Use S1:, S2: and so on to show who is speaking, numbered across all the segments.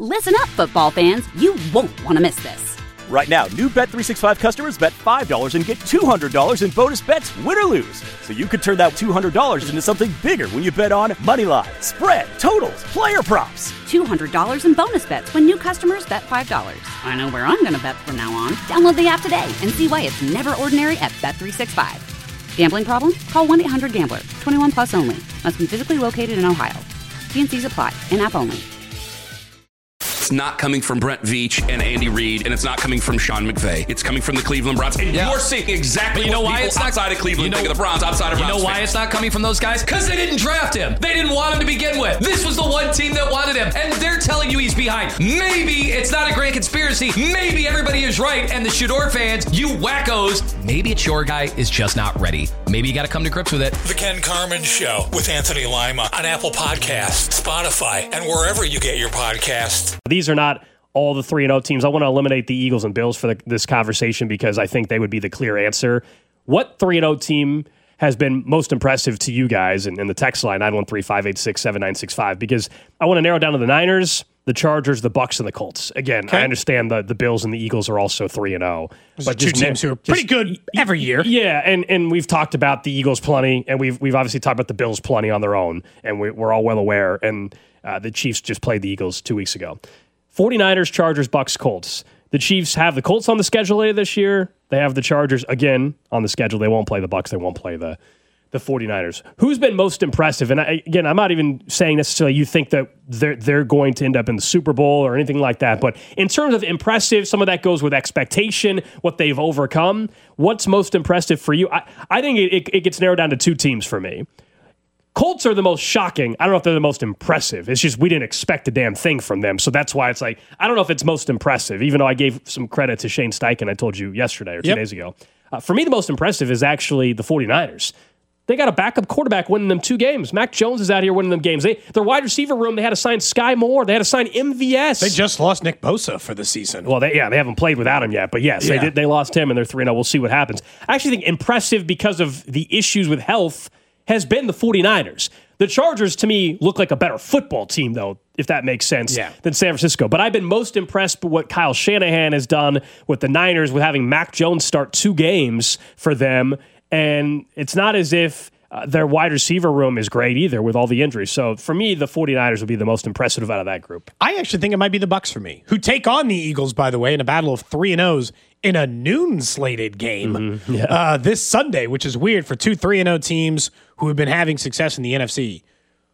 S1: Listen up, football fans. You won't want to miss this.
S2: Right now, new Bet365 customers bet $5 and get $200 in bonus bets, win or lose. So you could turn that $200 into something bigger when you bet on moneyline, spread, totals, player props.
S1: $200 in bonus bets when new customers bet $5. I know where I'm going to bet from now on. Download the app today and see why it's never ordinary at Bet365. Gambling problem? Call 1-800-GAMBLER. 21 plus only. Must be physically located in Ohio. T&Cs apply. In-app only.
S3: It's not coming from Brent Veach and Andy Reid, and it's not coming from Sean McVay. It's coming from the Cleveland Browns. And you're seeing exactly what people outside of Cleveland think of the Browns, outside of Browns.
S4: You know why it's not coming from those guys? Because they didn't draft him. They didn't want him to begin with. This was the one team that wanted him, and they're telling you he's behind. Maybe it's not a grand conspiracy. Maybe everybody is right, and the Shador fans, you wackos, maybe it's your guy is just not ready. Maybe you got to come to grips with it.
S5: The Ken Carman Show with Anthony Lima on Apple Podcasts, Spotify, and wherever you get your podcasts.
S6: These are not all the 3-0 teams. I want to eliminate the Eagles and Bills for this conversation because I think they would be the clear answer. What 3-0 team has been most impressive to you guys in the text line, 913-586-7965? Because I want to narrow down to the Niners, the Chargers, the Bucks, and the Colts. Again, I understand the Bills and the Eagles are also 3-0.
S7: But two teams who are pretty good every year.
S6: Yeah, and we've talked about the Eagles plenty, and we've obviously talked about the Bills plenty on their own, and we're all well aware. And the Chiefs just played the Eagles 2 weeks ago. 49ers, Chargers, Bucks, Colts. The Chiefs have the Colts on the schedule later this year. They have the Chargers again on the schedule. They won't play the Bucks. They won't play the 49ers. Who's been most impressive? And again, I'm not even saying necessarily you think that they're going to end up in the Super Bowl or anything like that. But in terms of impressive, some of that goes with expectation, what they've overcome. What's most impressive for you? I think it gets narrowed down to two teams for me. Colts are the most shocking. I don't know if they're the most impressive. It's just we didn't expect a damn thing from them. So that's why it's like, I don't know if it's most impressive, even though I gave some credit to Shane Steichen, I told you yesterday or 2 days ago. For me, the most impressive is actually the 49ers. They got a backup quarterback winning them 2 games. Mac Jones is out here winning them games. Their wide receiver room, they had to sign Sky Moore. They had to sign MVS.
S7: They just lost Nick Bosa for the season.
S6: Well, they haven't played without him yet. But yes, they did. They lost him, and they're 3-0. We'll see what happens. I actually think impressive because of the issues with health has been the 49ers. The Chargers, to me, look like a better football team, though, if that makes sense, than San Francisco. But I've been most impressed with what Kyle Shanahan has done with the Niners, with having Mac Jones start 2 games for them. And it's not as if their wide receiver room is great either with all the injuries. So for me, the 49ers would be the most impressive out of that group.
S7: I actually think it might be the Bucks for me, who take on the Eagles, by the way, in a battle of 3-0s in a noon-slated game this Sunday, which is weird for 2 3-0 teams who have been having success in the NFC.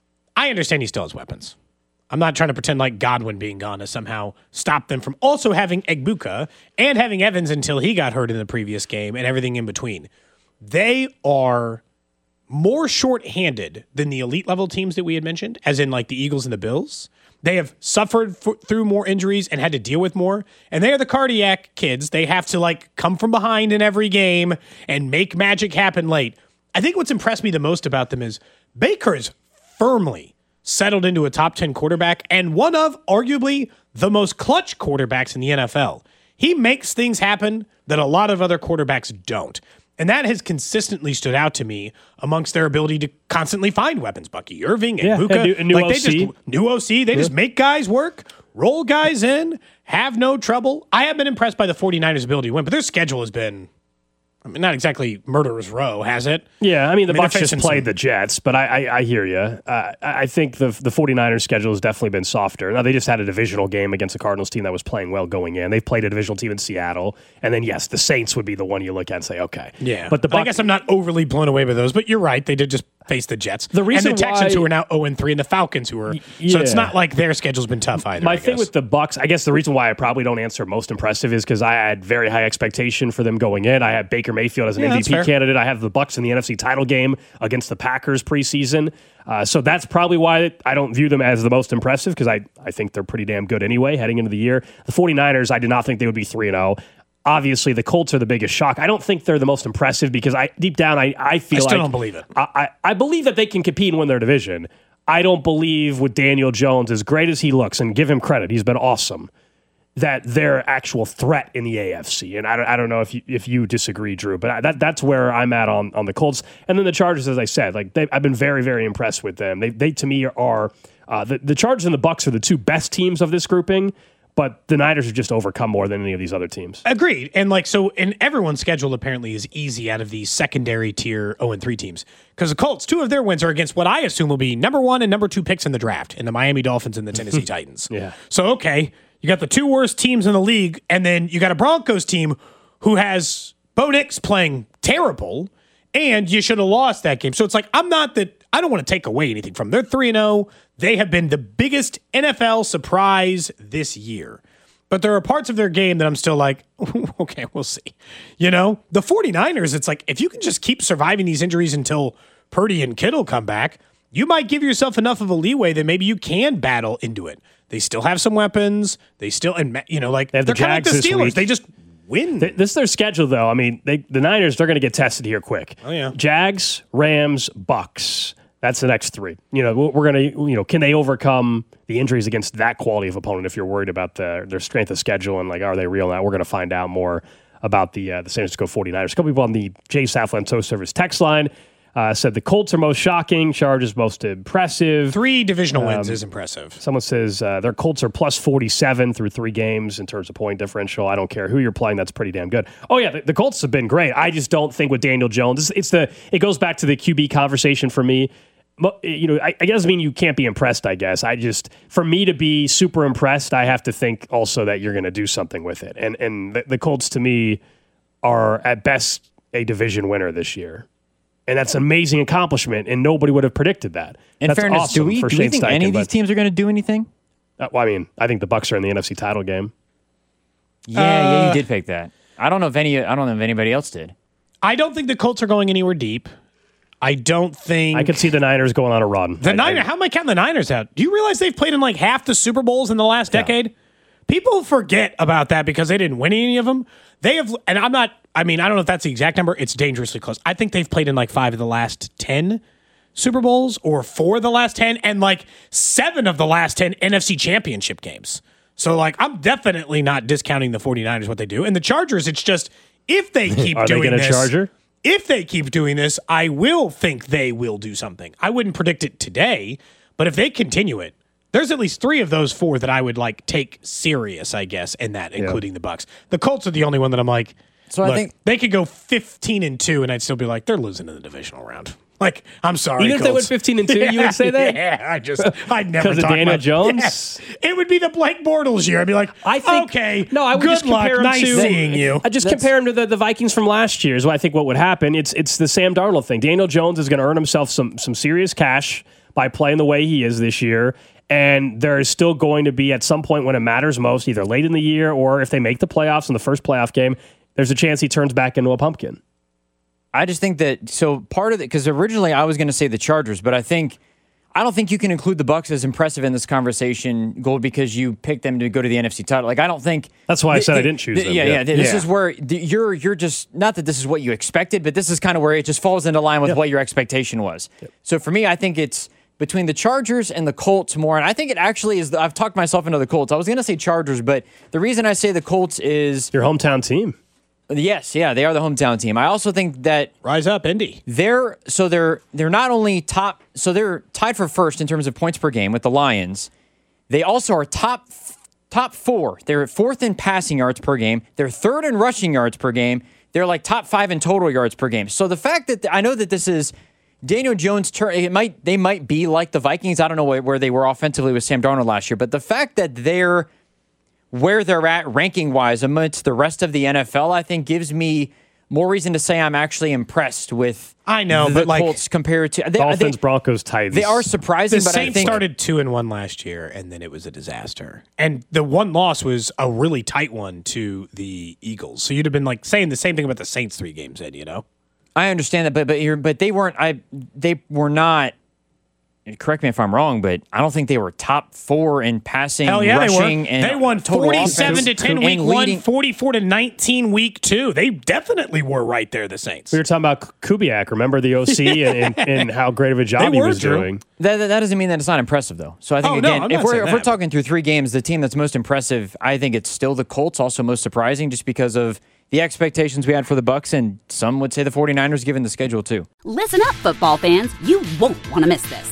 S7: I understand he still has weapons. I'm not trying to pretend like Godwin being gone has somehow stopped them from also having Egbuka and having Evans until he got hurt in the previous game and everything in between. They are more short-handed than the elite level teams that we had mentioned, as in like the Eagles and the Bills. They have suffered through more injuries and had to deal with more. And they are the cardiac kids. They have to like come from behind in every game and make magic happen late. I think what's impressed me the most about them is Baker's firmly settled into a top 10 quarterback and one of arguably the most clutch quarterbacks in the NFL. He makes things happen that a lot of other quarterbacks don't. And that has consistently stood out to me amongst their ability to constantly find weapons. Bucky Irving and Luka.
S6: New OC.
S7: New OC. They just make guys work, roll guys in, have no trouble. I have been impressed by the 49ers' ability to win, but their schedule has been, not exactly murderer's row, has it?
S6: Yeah, the Bucs just played the Jets, but I hear you. I think the 49ers' schedule has definitely been softer. Now, they just had a divisional game against a Cardinals team that was playing well going in. They've played a divisional team in Seattle, and then, yes, the Saints would be the one you look at and say, okay.
S7: Yeah,
S6: but
S7: I guess I'm not overly blown away by those, but you're right. They did just face the Jets.
S6: The reason
S7: and the Texans, who are now 0-3, and the Falcons, who are... So it's not like their schedule's been tough either.
S6: My thing with the Bucs, I guess the reason why I probably don't answer most impressive is because I had very high expectation for them going in. I had Baker Mayfield as an MVP candidate. I have the Bucs in the NFC title game against the Packers preseason. So that's probably why I don't view them as the most impressive, because I think they're pretty damn good anyway heading into the year. The 49ers, I did not think they would be 3-0. Obviously, the Colts are the biggest shock. I don't think they're the most impressive because deep down, I feel like...
S7: I still don't believe it.
S6: I believe that they can compete and win their division. I don't believe with Daniel Jones, as great as he looks, and give him credit, he's been awesome, that they're actual threat in the AFC. And I don't know if you disagree, Drew, but that's where I'm at on the Colts. And then the Chargers, as I said, I've been very, very impressed with them. They to me are The Chargers and the Bucs are the two best teams of this grouping, but the Niners have just overcome more than any of these other teams.
S7: Agreed. And and everyone's schedule apparently is easy out of the secondary tier 0-3 teams. Because the Colts, 2 of their wins are against what I assume will be number 1 and number 2 picks in the draft, in the Miami Dolphins and the Tennessee Titans.
S6: Yeah.
S7: So, okay, you got the 2 worst teams in the league, and then you got a Broncos team who has Bo Nix playing terrible, and you should have lost that game. So it's like, I don't want to take away anything from them. They're 3-0. They have been the biggest NFL surprise this year. But there are parts of their game that I'm still like, okay, we'll see. The 49ers, it's like, if you can just keep surviving these injuries until Purdy and Kittle come back, you might give yourself enough of a leeway that maybe you can battle into it. They still have some weapons. They still, they have they're kind of like the Steelers.
S6: Week.
S7: They just win.
S6: This is their schedule, though. I mean, the Niners, they're going to get tested here quick.
S7: Oh, yeah.
S6: Jags, Rams, Bucks. That's the next 3. We're going to, can they overcome the injuries against that quality of opponent if you're worried about their strength of schedule and, are they real now? We're going to find out more about the San Francisco 49ers. A couple people on the Jay Saflan Service text line said the Colts are most shocking, Chargers most impressive.
S7: 3 divisional wins is impressive.
S6: Someone says their Colts are plus 47 through 3 games in terms of point differential. I don't care who you're playing. That's pretty damn good. Oh, yeah, the Colts have been great. I just don't think with Daniel Jones, it goes back to the QB conversation for me. I guess you can't be impressed, I guess. For me to be super impressed, I have to think also that you're going to do something with it. And the Colts, to me, are at best a division winner this year. And that's an amazing accomplishment, and nobody would have predicted that.
S8: In
S6: that's
S8: fairness,
S6: awesome
S8: do we think
S6: Steichen,
S8: any of these teams are going to do anything?
S6: I think the Bucs are in the NFC title game.
S8: Yeah, you did pick that. I don't know if anybody else did.
S7: I don't think the Colts are going anywhere deep. I don't think...
S6: I could see the Niners going on a run.
S7: How am I counting the Niners out? Do you realize they've played in half the Super Bowls in the last decade? People forget about that because they didn't win any of them. They have... And I don't know if that's the exact number. It's dangerously close. I think they've played in 5 of the last 10 Super Bowls or 4 of the last 10 and 7 of the last 10 NFC Championship games. So I'm definitely not discounting the 49ers, what they do. And the Chargers, it's just, if they keep doing
S6: they
S7: this...
S6: a Charger?
S7: If they keep doing this, I will think they will do something. I wouldn't predict it today, but if they continue it, there's at least 3 of those 4 that I would take serious, I guess, in that, including the Bucs. The Colts are the only one that I'm I think they could go 15-2, and I'd still be they're losing in the divisional round. I'm sorry,
S6: even
S7: Colts.
S6: if they went 15-2, you would say that?
S7: Yeah, I'd never
S6: because of Daniel Jones.
S7: Yeah. It would be the Blake Bortles year. I'd be
S6: I think,
S7: okay,
S6: no, I would
S7: good
S6: just
S7: luck,
S6: compare him
S7: nice seeing you.
S6: I just compare him to the Vikings from last year. Is what I think what would happen. It's the Sam Darnold thing. Daniel Jones is going to earn himself some serious cash by playing the way he is this year. And there is still going to be, at some point when it matters most, either late in the year or if they make the playoffs in the first playoff game, there's a chance he turns back into a pumpkin.
S8: I just think that, so part of it, because originally I was going to say the Chargers, but I don't think you can include the Bucs as impressive in this conversation, Gold, because you picked them to go to the NFC title. I don't think...
S6: That's why I said I didn't choose them.
S8: Yeah. This is where you're just, not that this is what you expected, but this is kind of where it just falls into line with what your expectation was. Yep. So for me, I think it's between the Chargers and the Colts more, and I think it actually is, I've talked myself into the Colts. I was going to say Chargers, but the reason I say the Colts is...
S6: Your hometown team.
S8: Yes, yeah, they are the hometown team. I also think that
S7: rise up, Indy.
S8: They're not only top, so they're tied for first in terms of points per game with the Lions. They also are top 4. They're 4th in passing yards per game. They're 3rd in rushing yards per game. They're top 5 in total yards per game. So the fact that I know that this is Daniel Jones' turn, they might be like the Vikings. I don't know where they were offensively with Sam Darnold last year, but the fact that they're where they're at ranking-wise amidst the rest of the NFL, I think gives me more reason to say I'm actually impressed with the Colts compared to...
S6: Dolphins, Broncos, Titans.
S8: They are surprising, but I think...
S7: The Saints started 2-1 last year, and then it was a disaster. And the one loss was a really tight one to the Eagles. So you'd have been saying the same thing about the Saints 3 games in,
S8: I understand that, but they weren't... They were not... Correct me if I'm wrong, but I don't think they were top 4 in passing, rushing, and
S7: they won 47-10 week 1, 44-19 week 2. They definitely were right there, the Saints.
S6: We were talking about Kubiak. Remember the OC and how great of a job he was doing.
S8: That doesn't mean that it's not impressive, though. So I think, if we're talking through 3 games, the team that's most impressive, I think it's still the Colts, also most surprising just because of the expectations we had for the Bucs, and some would say the 49ers given the schedule, too.
S1: Listen up, football fans. You won't want to miss this.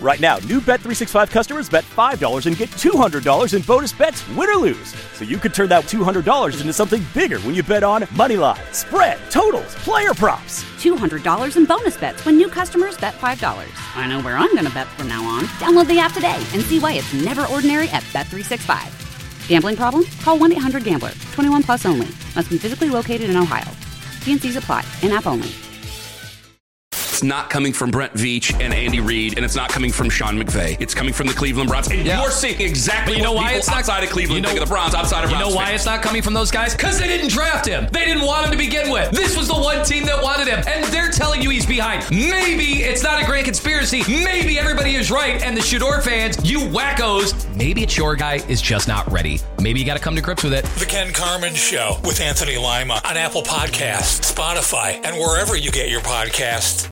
S2: Right now, new Bet365 customers bet $5 and get $200 in bonus bets, win or lose. So you could turn that $200 into something bigger when you bet on moneyline, spread, totals, player props.
S1: $200 in bonus bets when new customers bet $5. I know where I'm going to bet from now on. Download the app today and see why it's never ordinary at Bet365. Gambling problem? Call 1-800-GAMBLER. 21 plus only. Must be physically located in Ohio. T&Cs apply. In-app only.
S3: It's not coming from Brent Veach and Andy Reid, and it's not coming from Sean McVay. It's coming from the Cleveland Browns. And you're seeing exactly what people outside of Cleveland think of the Browns, outside of Browns.
S4: You know why
S3: fans.
S4: it's not coming from those guys? Because they didn't draft him. They didn't want him to begin with. This was the one team that wanted him, and they're telling you he's behind. Maybe it's not a grand conspiracy. Maybe everybody is right, and the Shador fans, you wackos, maybe it's your guy is just not ready. Maybe you got to come to grips with it.
S5: The Ken Carman Show with Anthony Lima on Apple Podcasts, Spotify, and wherever you get your podcasts.